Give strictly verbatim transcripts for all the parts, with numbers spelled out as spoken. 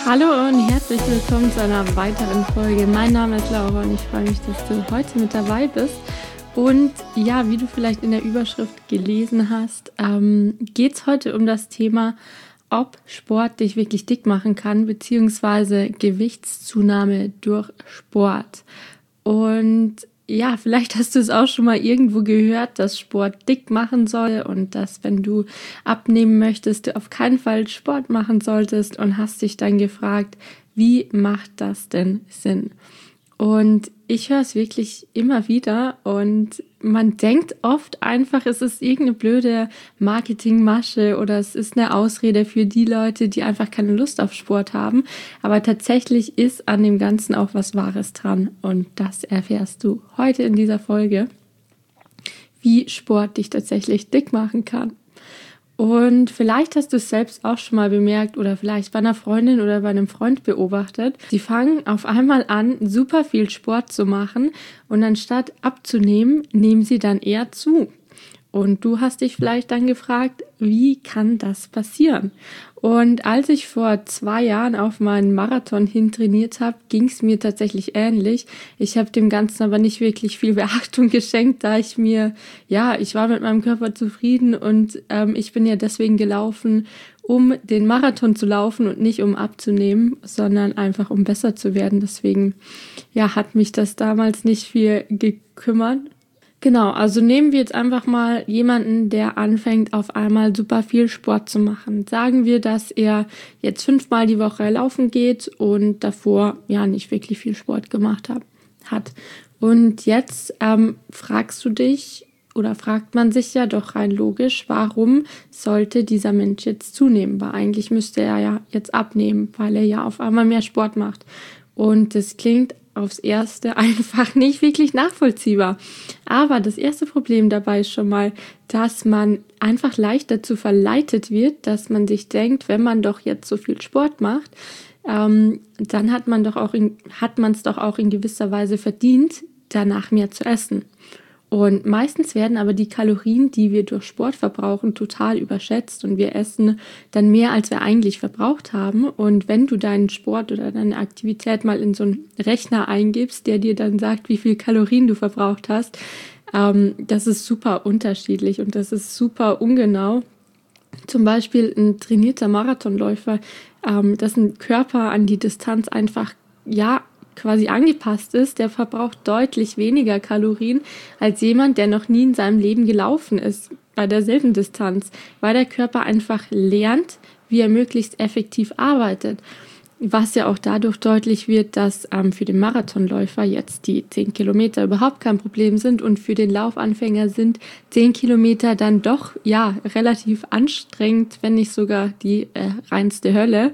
Hallo und herzlich willkommen zu einer weiteren Folge. Mein Name ist Laura und ich freue mich, dass du heute mit dabei bist. Und ja, wie du vielleicht in der Überschrift gelesen hast, ähm, geht es heute um das Thema, ob Sport dich wirklich dick machen kann, beziehungsweise Gewichtszunahme durch Sport. Und ja, vielleicht hast du es auch schon mal irgendwo gehört, dass Sport dick machen soll und dass, wenn du abnehmen möchtest, du auf keinen Fall Sport machen solltest und hast dich dann gefragt, wie macht das denn Sinn? Und ich höre es wirklich immer wieder und man denkt oft einfach, es ist irgendeine blöde Marketingmasche oder es ist eine Ausrede für die Leute, die einfach keine Lust auf Sport haben. Aber tatsächlich ist an dem Ganzen auch was Wahres dran und das erfährst du heute in dieser Folge, wie Sport dich tatsächlich dick machen kann. Und vielleicht hast du es selbst auch schon mal bemerkt oder vielleicht bei einer Freundin oder bei einem Freund beobachtet. Sie fangen auf einmal an, super viel Sport zu machen und anstatt abzunehmen, nehmen sie dann eher zu. Und du hast dich vielleicht dann gefragt, wie kann das passieren? Und als ich vor zwei Jahren auf meinen Marathon hin trainiert habe, ging es mir tatsächlich ähnlich. Ich habe dem Ganzen aber nicht wirklich viel Beachtung geschenkt, da ich mir, ja, ich war mit meinem Körper zufrieden und ähm, ich bin ja deswegen gelaufen, um den Marathon zu laufen und nicht um abzunehmen, sondern einfach um besser zu werden. Deswegen, ja, hat mich das damals nicht viel gekümmert. Genau, also nehmen wir jetzt einfach mal jemanden, der anfängt, auf einmal super viel Sport zu machen. Sagen wir, dass er jetzt fünfmal die Woche laufen geht und davor ja nicht wirklich viel Sport gemacht hat. hat. Und jetzt ähm, fragst du dich oder fragt man sich ja doch rein logisch, warum sollte dieser Mensch jetzt zunehmen? Weil eigentlich müsste er ja jetzt abnehmen, weil er ja auf einmal mehr Sport macht. Und das klingt aufs Erste einfach nicht wirklich nachvollziehbar. Aber das erste Problem dabei ist schon mal, dass man einfach leicht dazu verleitet wird, dass man sich denkt, wenn man doch jetzt so viel Sport macht, ähm, dann hat man doch auch in, hat man es doch auch in gewisser Weise verdient, danach mehr zu essen. Und meistens werden aber die Kalorien, die wir durch Sport verbrauchen, total überschätzt und wir essen dann mehr, als wir eigentlich verbraucht haben. Und wenn du deinen Sport oder deine Aktivität mal in so einen Rechner eingibst, der dir dann sagt, wie viel Kalorien du verbraucht hast, ähm, das ist super unterschiedlich und das ist super ungenau. Zum Beispiel ein trainierter Marathonläufer, ähm, dessen Körper an die Distanz einfach, ja, quasi angepasst ist, der verbraucht deutlich weniger Kalorien als jemand, der noch nie in seinem Leben gelaufen ist bei derselben Distanz, weil der Körper einfach lernt, wie er möglichst effektiv arbeitet. Was ja auch dadurch deutlich wird, dass ähm, für den Marathonläufer jetzt die zehn Kilometer überhaupt kein Problem sind und für den Laufanfänger sind zehn Kilometer dann doch ja relativ anstrengend, wenn nicht sogar die äh, reinste Hölle.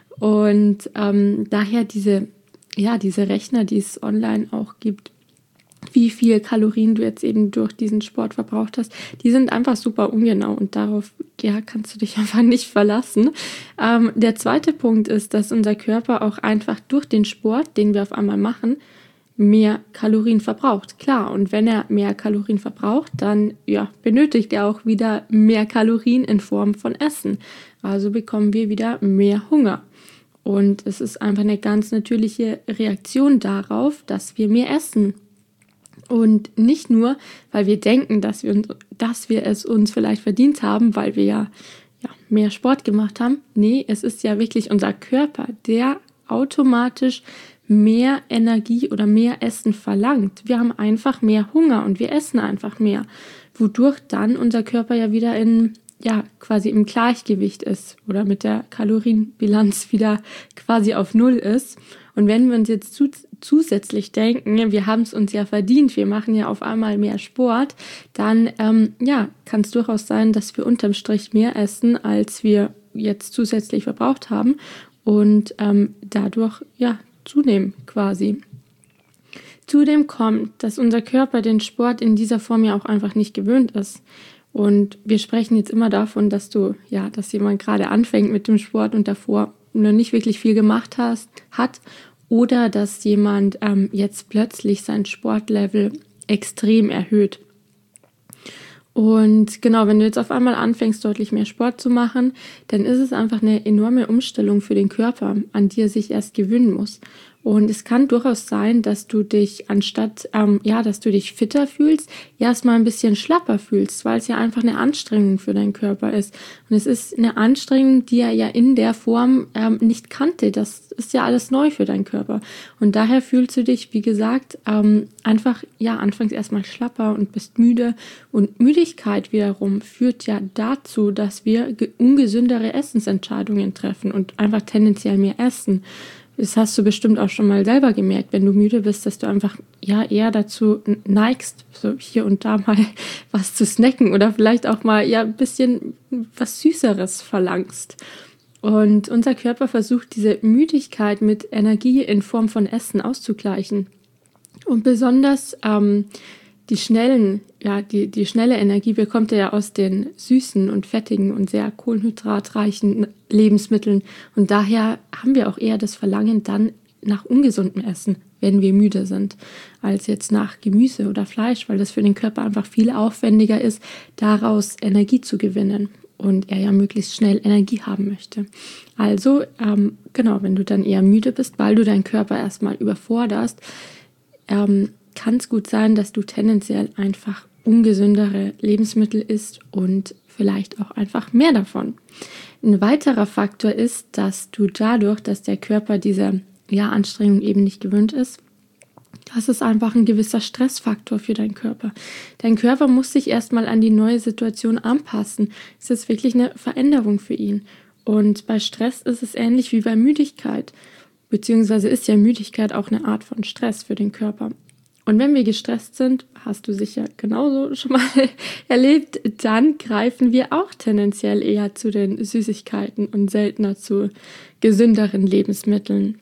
Und ähm, daher diese ja, diese Rechner, die es online auch gibt, wie viel Kalorien du jetzt eben durch diesen Sport verbraucht hast, die sind einfach super ungenau und darauf ja, kannst du dich einfach nicht verlassen. Ähm, der zweite Punkt ist, dass unser Körper auch einfach durch den Sport, den wir auf einmal machen, mehr Kalorien verbraucht. Klar, und wenn er mehr Kalorien verbraucht, dann ja, benötigt er auch wieder mehr Kalorien in Form von Essen. Also bekommen wir wieder mehr Hunger. Und es ist einfach eine ganz natürliche Reaktion darauf, dass wir mehr essen. Und nicht nur, weil wir denken, dass wir, dass wir es uns vielleicht verdient haben, weil wir ja, ja mehr Sport gemacht haben. Nee, es ist ja wirklich unser Körper, der automatisch mehr Energie oder mehr Essen verlangt. Wir haben einfach mehr Hunger und wir essen einfach mehr, wodurch dann unser Körper ja wieder in ja, quasi im Gleichgewicht ist oder mit der Kalorienbilanz wieder quasi auf Null ist. Und wenn wir uns jetzt zu, zusätzlich denken, wir haben es uns ja verdient, wir machen ja auf einmal mehr Sport, dann ähm, ja, kann es durchaus sein, dass wir unterm Strich mehr essen, als wir jetzt zusätzlich verbraucht haben und ähm, dadurch ja zunehmen quasi. Zudem kommt, dass unser Körper den Sport in dieser Form ja auch einfach nicht gewöhnt ist. Und wir sprechen jetzt immer davon, dass du, ja, dass jemand gerade anfängt mit dem Sport und davor noch nicht wirklich viel gemacht hast, hat oder dass jemand ähm, jetzt plötzlich sein Sportlevel extrem erhöht. Und genau, wenn du jetzt auf einmal anfängst, deutlich mehr Sport zu machen, dann ist es einfach eine enorme Umstellung für den Körper, an die er sich erst gewöhnen muss. Und es kann durchaus sein, dass du dich anstatt, ähm, ja, dass du dich fitter fühlst, erstmal ein bisschen schlapper fühlst, weil es ja einfach eine Anstrengung für deinen Körper ist. Und es ist eine Anstrengung, die er ja in der Form ähm, nicht kannte. Das ist ja alles neu für deinen Körper. Und daher fühlst du dich, wie gesagt, ähm, einfach, ja, anfangs erstmal schlapper und bist müde. Und Müdigkeit wiederum führt ja dazu, dass wir ge- ungesündere Essensentscheidungen treffen und einfach tendenziell mehr essen. Das hast du bestimmt auch schon mal selber gemerkt, wenn du müde bist, dass du einfach ja eher dazu neigst, so hier und da mal was zu snacken oder vielleicht auch mal ja ein bisschen was Süßeres verlangst. Und unser Körper versucht, diese Müdigkeit mit Energie in Form von Essen auszugleichen. Und besonders ähm, die schnellen, ja, die, die schnelle Energie bekommt er ja aus den süßen und fettigen und sehr kohlenhydratreichen Lebensmitteln. Und daher haben wir auch eher das Verlangen dann nach ungesundem Essen, wenn wir müde sind, als jetzt nach Gemüse oder Fleisch, weil das für den Körper einfach viel aufwendiger ist, daraus Energie zu gewinnen. Und er ja möglichst schnell Energie haben möchte. Also, ähm, genau, wenn du dann eher müde bist, weil du deinen Körper erstmal überforderst, ähm, kann es gut sein, dass du tendenziell einfach ungesündere Lebensmittel isst und vielleicht auch einfach mehr davon. Ein weiterer Faktor ist, dass du dadurch, dass der Körper diese ja, Anstrengung eben nicht gewöhnt ist, das ist einfach ein gewisser Stressfaktor für deinen Körper. Dein Körper muss sich erstmal an die neue Situation anpassen. Es ist wirklich eine Veränderung für ihn. Und bei Stress ist es ähnlich wie bei Müdigkeit. Beziehungsweise ist ja Müdigkeit auch eine Art von Stress für den Körper. Und wenn wir gestresst sind, hast du sicher genauso schon mal erlebt, dann greifen wir auch tendenziell eher zu den Süßigkeiten und seltener zu gesünderen Lebensmitteln.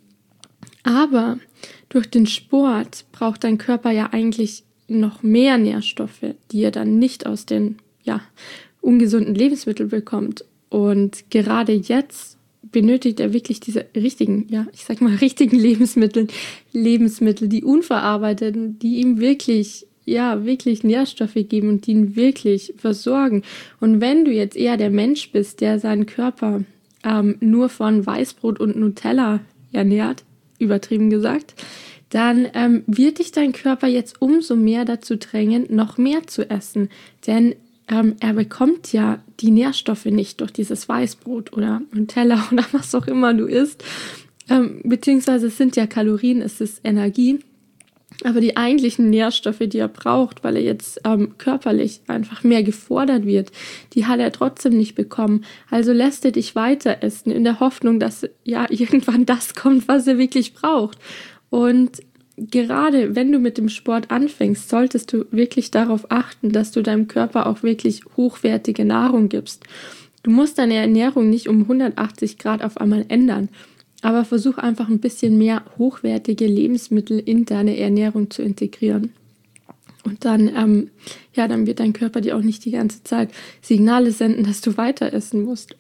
Aber durch den Sport braucht dein Körper ja eigentlich noch mehr Nährstoffe, die er dann nicht aus den ja, ungesunden Lebensmitteln bekommt. Und gerade jetzt benötigt er wirklich diese richtigen, ja, ich sag mal richtigen Lebensmittel, Lebensmittel, die unverarbeiteten, die ihm wirklich, ja, wirklich Nährstoffe geben und die ihn wirklich versorgen. Und wenn du jetzt eher der Mensch bist, der seinen Körper ähm, nur von Weißbrot und Nutella ernährt, übertrieben gesagt, dann ähm, wird dich dein Körper jetzt umso mehr dazu drängen, noch mehr zu essen. Denn ähm, er bekommt ja die Nährstoffe nicht durch dieses Weißbrot oder Nutella oder was auch immer du isst. Ähm, beziehungsweise es sind ja Kalorien, es ist Energie. Aber die eigentlichen Nährstoffe, die er braucht, weil er jetzt ähm, körperlich einfach mehr gefordert wird, die hat er trotzdem nicht bekommen. Also lässt er dich weiter essen, in der Hoffnung, dass ja irgendwann das kommt, was er wirklich braucht. Und gerade wenn du mit dem Sport anfängst, solltest du wirklich darauf achten, dass du deinem Körper auch wirklich hochwertige Nahrung gibst. Du musst deine Ernährung nicht um hundertachtzig Grad auf einmal ändern. Aber versuch einfach ein bisschen mehr hochwertige Lebensmittel in deine Ernährung zu integrieren. Und dann, ähm, ja, dann wird dein Körper dir auch nicht die ganze Zeit Signale senden, dass du weiter essen musst.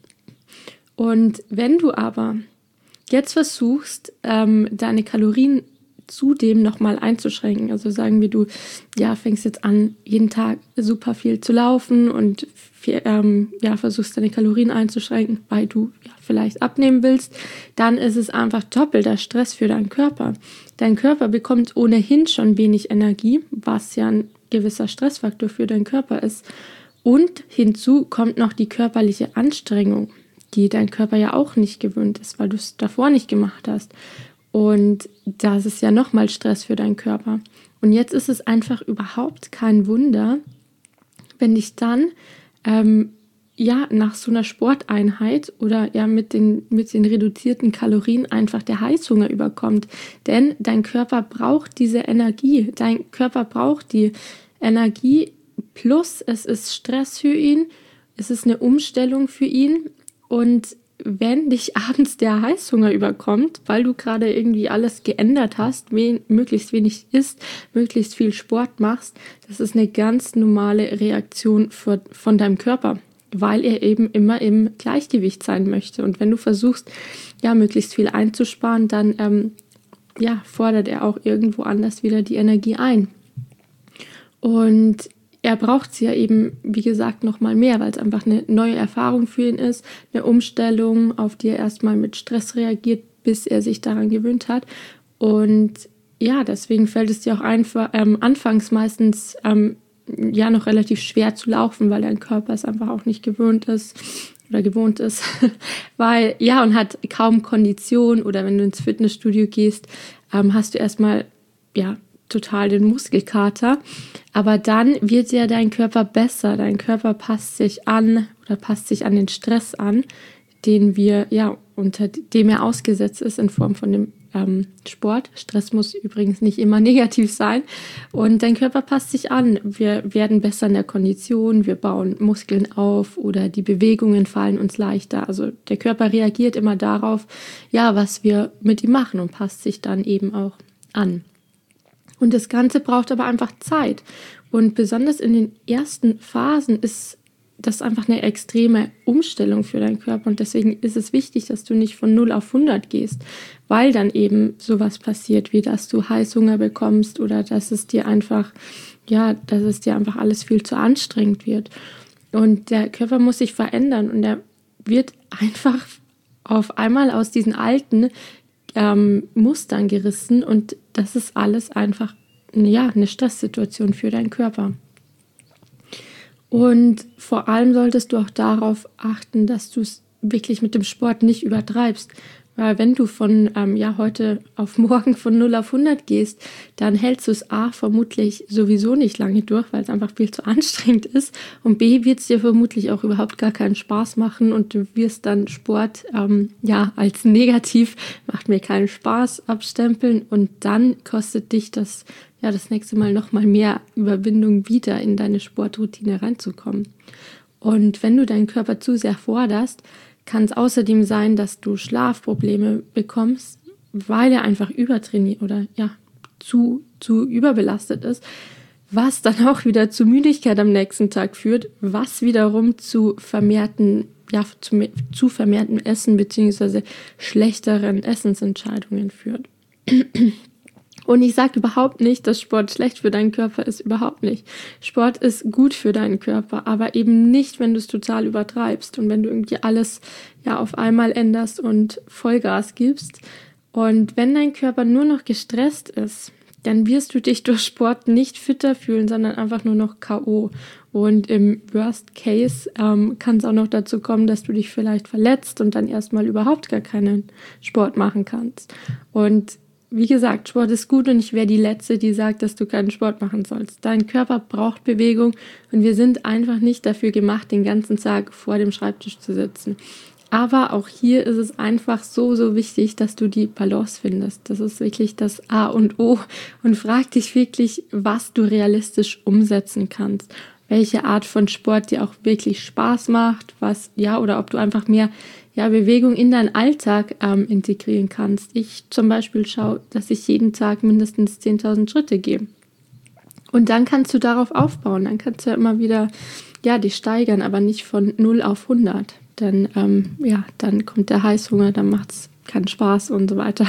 Und wenn du aber jetzt versuchst, ähm, deine Kalorien zudem nochmal einzuschränken, also sagen wir, du ja, fängst jetzt an, jeden Tag super viel zu laufen und viel, ähm, ja, versuchst deine Kalorien einzuschränken, weil du ja, vielleicht abnehmen willst, dann ist es einfach doppelter Stress für deinen Körper. Dein Körper bekommt ohnehin schon wenig Energie, was ja ein gewisser Stressfaktor für deinen Körper ist. Und hinzu kommt noch die körperliche Anstrengung, die dein Körper ja auch nicht gewöhnt ist, weil du es davor nicht gemacht hast. Und das ist ja nochmal Stress für deinen Körper. Und jetzt ist es einfach überhaupt kein Wunder, wenn dich dann ähm, ja nach so einer Sporteinheit oder ja mit den, mit den reduzierten Kalorien einfach der Heißhunger überkommt. Denn dein Körper braucht diese Energie. Dein Körper braucht die Energie plus es ist Stress für ihn. Es ist eine Umstellung für ihn. Und wenn dich abends der Heißhunger überkommt, weil du gerade irgendwie alles geändert hast, wen, möglichst wenig isst, möglichst viel Sport machst, das ist eine ganz normale Reaktion für, von deinem Körper, weil er eben immer im Gleichgewicht sein möchte. Und wenn du versuchst, ja, möglichst viel einzusparen, dann ähm, ja, fordert er auch irgendwo anders wieder die Energie ein. Und er braucht es ja eben, wie gesagt, nochmal mehr, weil es einfach eine neue Erfahrung für ihn ist, eine Umstellung, auf die er erstmal mit Stress reagiert, bis er sich daran gewöhnt hat. Und ja, deswegen fällt es dir auch einfach ähm, anfangs meistens ähm, ja noch relativ schwer zu laufen, weil dein Körper es einfach auch nicht gewöhnt ist oder gewohnt ist, weil ja und hat kaum Kondition, oder wenn du ins Fitnessstudio gehst, ähm, hast du erstmal ja total den Muskelkater, aber dann wird ja dein Körper besser, dein Körper passt sich an oder passt sich an den Stress an, den wir ja unter dem er ausgesetzt ist in Form von dem ähm, Sport. Stress muss übrigens nicht immer negativ sein, und dein Körper passt sich an. Wir werden besser in der Kondition, wir bauen Muskeln auf oder die Bewegungen fallen uns leichter. Also der Körper reagiert immer darauf, ja, was wir mit ihm machen, und passt sich dann eben auch an. Und das Ganze braucht aber einfach Zeit. Und besonders in den ersten Phasen ist das einfach eine extreme Umstellung für deinen Körper. Und deswegen ist es wichtig, dass du nicht von null auf hundert gehst, weil dann eben sowas passiert, wie dass du Heißhunger bekommst oder dass es dir einfach, ja, dass es dir einfach alles viel zu anstrengend wird. Und der Körper muss sich verändern, und er wird einfach auf einmal aus diesen alten ähm, Mustern gerissen, und das ist alles einfach ja, eine Stresssituation für deinen Körper. Und vor allem solltest du auch darauf achten, dass du es wirklich mit dem Sport nicht übertreibst. Weil wenn du von ähm, ja, heute auf morgen von null auf hundert gehst, dann hältst du es A vermutlich sowieso nicht lange durch, weil es einfach viel zu anstrengend ist. Und B wird es dir vermutlich auch überhaupt gar keinen Spaß machen, und du wirst dann Sport ähm, ja als negativ, macht mir keinen Spaß, abstempeln, und dann kostet dich das ja das nächste Mal nochmal mehr Überwindung, wieder in deine Sportroutine reinzukommen. Und wenn du deinen Körper zu sehr forderst, kann es außerdem sein, dass du Schlafprobleme bekommst, weil er einfach übertrainiert oder ja zu, zu überbelastet ist, was dann auch wieder zu Müdigkeit am nächsten Tag führt, was wiederum zu vermehrten, ja, zu, zu vermehrtem Essen bzw. schlechteren Essensentscheidungen führt. Und ich sage überhaupt nicht, dass Sport schlecht für deinen Körper ist, überhaupt nicht. Sport ist gut für deinen Körper, aber eben nicht, wenn du es total übertreibst und wenn du irgendwie alles ja auf einmal änderst und Vollgas gibst. Und wenn dein Körper nur noch gestresst ist, dann wirst du dich durch Sport nicht fitter fühlen, sondern einfach nur noch K O. Und im Worst Case ähm, kann es auch noch dazu kommen, dass du dich vielleicht verletzt und dann erstmal überhaupt gar keinen Sport machen kannst. Und wie gesagt, Sport ist gut, und ich wäre die Letzte, die sagt, dass du keinen Sport machen sollst. Dein Körper braucht Bewegung, und wir sind einfach nicht dafür gemacht, den ganzen Tag vor dem Schreibtisch zu sitzen. Aber auch hier ist es einfach so, so wichtig, dass du die Balance findest. Das ist wirklich das A und O, und frag dich wirklich, was du realistisch umsetzen kannst. Welche Art von Sport dir auch wirklich Spaß macht, was, ja, oder ob du einfach mehr ja, Bewegung in deinen Alltag ähm, integrieren kannst. Ich zum Beispiel schaue, dass ich jeden Tag mindestens zehntausend Schritte gehe. Und dann kannst du darauf aufbauen. Dann kannst du ja immer wieder ja, dich steigern, aber nicht von null auf hundert. Denn ähm, ja, dann kommt der Heißhunger, dann macht es keinen Spaß und so weiter.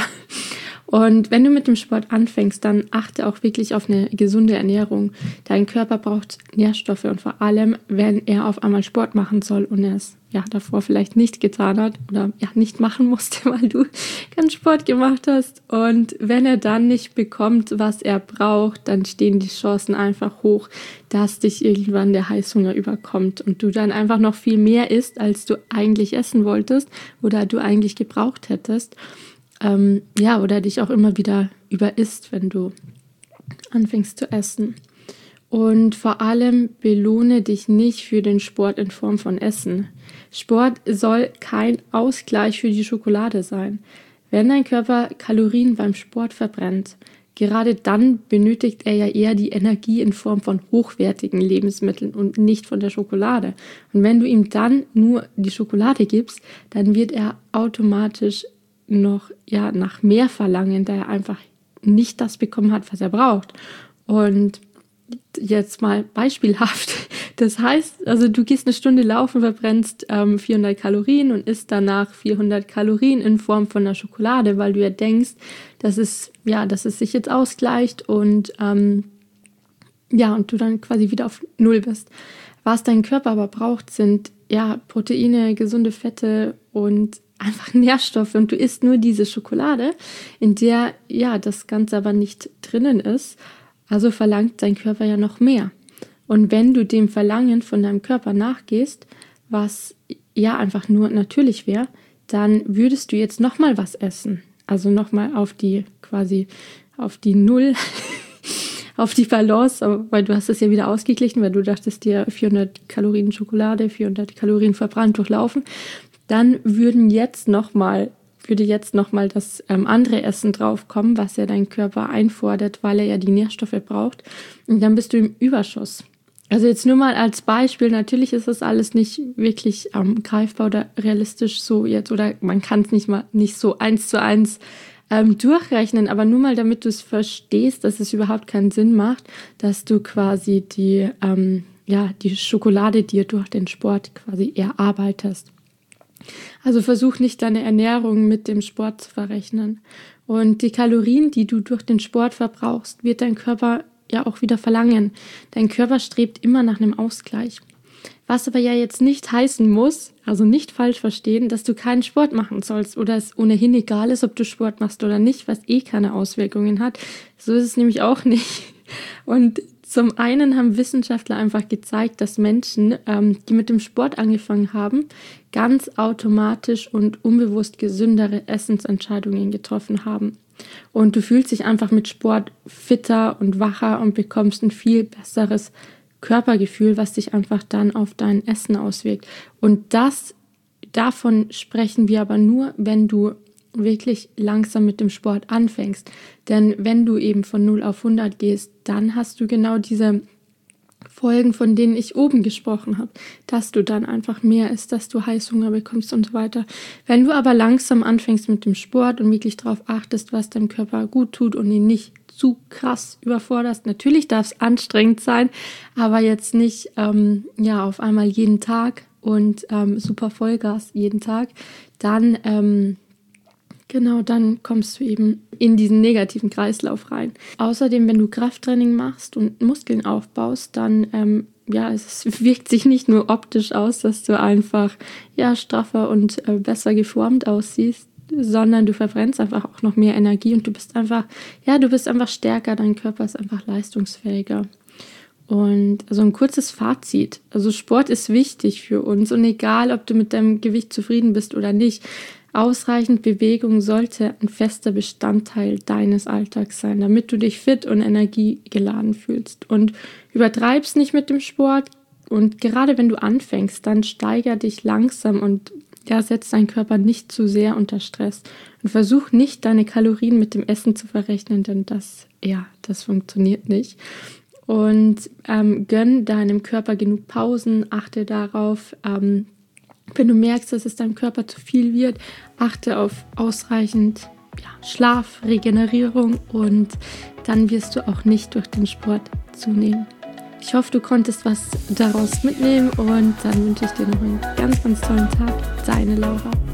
Und wenn du mit dem Sport anfängst, dann achte auch wirklich auf eine gesunde Ernährung. Dein Körper braucht Nährstoffe, und vor allem, wenn er auf einmal Sport machen soll und er es ja davor vielleicht nicht getan hat oder ja nicht machen musste, weil du keinen Sport gemacht hast. Und wenn er dann nicht bekommt, was er braucht, dann stehen die Chancen einfach hoch, dass dich irgendwann der Heißhunger überkommt und du dann einfach noch viel mehr isst, als du eigentlich essen wolltest oder du eigentlich gebraucht hättest. Ähm, ja, oder dich auch immer wieder überisst, wenn du anfängst zu essen. Und vor allem belohne dich nicht für den Sport in Form von Essen. Sport soll kein Ausgleich für die Schokolade sein. Wenn dein Körper Kalorien beim Sport verbrennt, gerade dann benötigt er ja eher die Energie in Form von hochwertigen Lebensmitteln und nicht von der Schokolade. Und wenn du ihm dann nur die Schokolade gibst, dann wird er automatisch noch ja, nach mehr verlangen, da er einfach nicht das bekommen hat, was er braucht. Und jetzt mal beispielhaft, das heißt, also du gehst eine Stunde laufen, verbrennst ähm, vierhundert Kalorien und isst danach vierhundert Kalorien in Form von einer Schokolade, weil du ja denkst, dass es, ja, dass es sich jetzt ausgleicht und ähm, ja, und du dann quasi wieder auf Null bist. Was dein Körper aber braucht, sind ja Proteine, gesunde Fette und einfach Nährstoffe. Und du isst nur diese Schokolade, in der ja das Ganze aber nicht drinnen ist. Also verlangt dein Körper ja noch mehr. Und wenn du dem Verlangen von deinem Körper nachgehst, was ja einfach nur natürlich wäre, dann würdest du jetzt nochmal was essen. Also nochmal auf die quasi auf die Null, auf die Balance, weil du hast es ja wieder ausgeglichen, weil du dachtest dir vierhundert Kalorien Schokolade, vierhundert Kalorien verbrannt durchlaufen. Dann würden jetzt nochmal, würde jetzt nochmal das ähm, andere Essen draufkommen, was ja dein Körper einfordert, weil er ja die Nährstoffe braucht. Und dann bist du im Überschuss. Also jetzt nur mal als Beispiel, natürlich ist das alles nicht wirklich ähm, greifbar oder realistisch so jetzt, oder man kann es nicht mal nicht so eins zu eins ähm, durchrechnen, aber nur mal, damit du es verstehst, dass es überhaupt keinen Sinn macht, dass du quasi die, ähm, ja, die Schokolade dir durch den Sport quasi erarbeitest. Also versuch nicht deine Ernährung mit dem Sport zu verrechnen. Und die Kalorien, die du durch den Sport verbrauchst, wird dein Körper ja auch wieder verlangen. Dein Körper strebt immer nach einem Ausgleich. Was aber ja jetzt nicht heißen muss, also nicht falsch verstehen, dass du keinen Sport machen sollst oder es ohnehin egal ist, ob du Sport machst oder nicht, was eh keine Auswirkungen hat. So ist es nämlich auch nicht. Und zum einen haben Wissenschaftler einfach gezeigt, dass Menschen, ähm, die mit dem Sport angefangen haben, ganz automatisch und unbewusst gesündere Essensentscheidungen getroffen haben. Und du fühlst dich einfach mit Sport fitter und wacher und bekommst ein viel besseres Körpergefühl, was sich einfach dann auf dein Essen auswirkt. Und das, davon sprechen wir aber nur, wenn du wirklich langsam mit dem Sport anfängst. Denn wenn du eben von null auf hundert gehst, dann hast du genau diese Folgen, von denen ich oben gesprochen habe, dass du dann einfach mehr isst, dass du Heißhunger bekommst und so weiter. Wenn du aber langsam anfängst mit dem Sport und wirklich darauf achtest, was deinem Körper gut tut und ihn nicht zu krass überforderst, natürlich darf es anstrengend sein, aber jetzt nicht ähm, ja auf einmal jeden Tag und ähm, super Vollgas jeden Tag, dann ähm, Genau, dann kommst du eben in diesen negativen Kreislauf rein. Außerdem, wenn du Krafttraining machst und Muskeln aufbaust, dann ähm, ja, es wirkt sich nicht nur optisch aus, dass du einfach ja straffer und äh, besser geformt aussiehst, sondern du verbrennst einfach auch noch mehr Energie und du bist einfach, ja, du bist einfach stärker, dein Körper ist einfach leistungsfähiger. Und also ein kurzes Fazit, also Sport ist wichtig für uns und egal, ob du mit deinem Gewicht zufrieden bist oder nicht, ausreichend Bewegung sollte ein fester Bestandteil deines Alltags sein, damit du dich fit und energiegeladen fühlst. Und übertreib's nicht mit dem Sport. Und gerade wenn du anfängst, dann steiger dich langsam und ja, setz deinen Körper nicht zu sehr unter Stress. Und versuch nicht, deine Kalorien mit dem Essen zu verrechnen, denn das, ja, das funktioniert nicht. Und ähm, gönn deinem Körper genug Pausen, achte darauf, ähm, wenn du merkst, dass es deinem Körper zu viel wird, achte auf ausreichend ja, Schlaf, Regenerierung und dann wirst du auch nicht durch den Sport zunehmen. Ich hoffe, du konntest was daraus mitnehmen und dann wünsche ich dir noch einen ganz, ganz tollen Tag. Deine Laura.